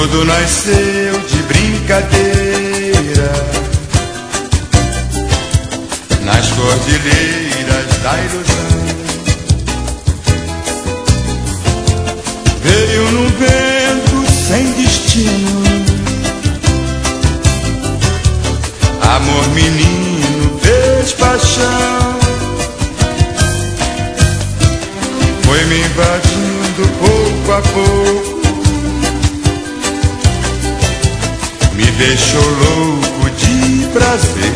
Tudo nasceu de brincadeira nas cordilheiras da ilusão. Veio num vento sem destino, amor menino fez paixão. Foi me invadindo pouco a pouco, me deixou louco de prazer.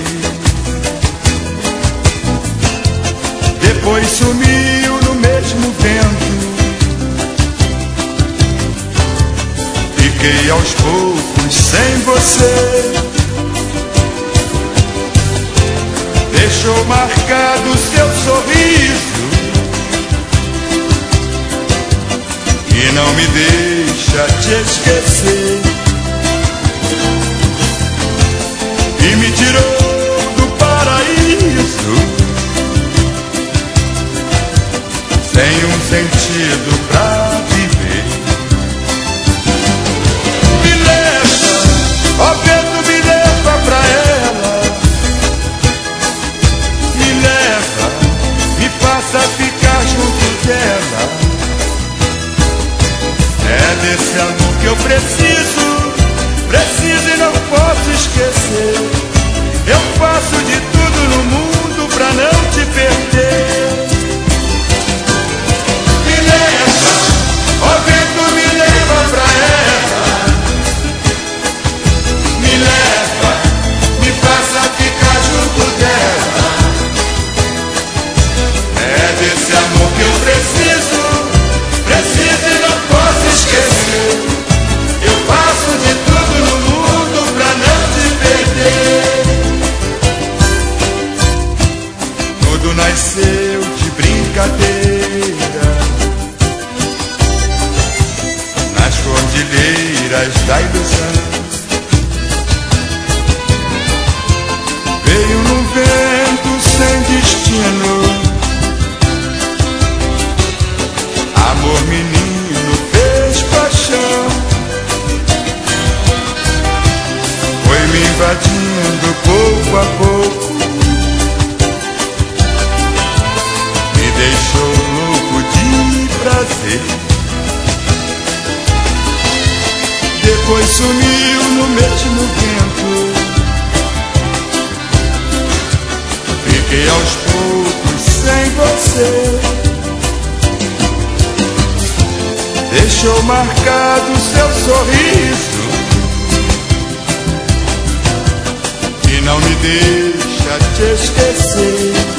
Depois sumiu no mesmo vento, fiquei aos poucos sem você. Deixou marcado seu sorriso e não me deixa te esquecer. E me tirou do paraíso sem um sentido pra viver. Me leva, ó vento, me leva pra ela. Me leva, me faça ficar junto dela. É desse amor que eu preciso e não posso esquecer. Eu faço de tudo no mundo pra não te perder. Me leva, ó vento, me leva pra ela. Me leva, me faça ficar junto dela. É desse amor que eu preciso e não posso esquecer. Eu faço de tudo no mundo pra não te perder. Tudo nasceu de brincadeira nas cordilheiras da ilusão. Veio num vento sem destino, amor menino fez paixão. Foi me invadindo pouco a pouco, me deixou louco de prazer. Depois sumiu no mesmo vento, fiquei aos poucos sem você. Deixou marcado seu sorriso e não me deixa te esquecer.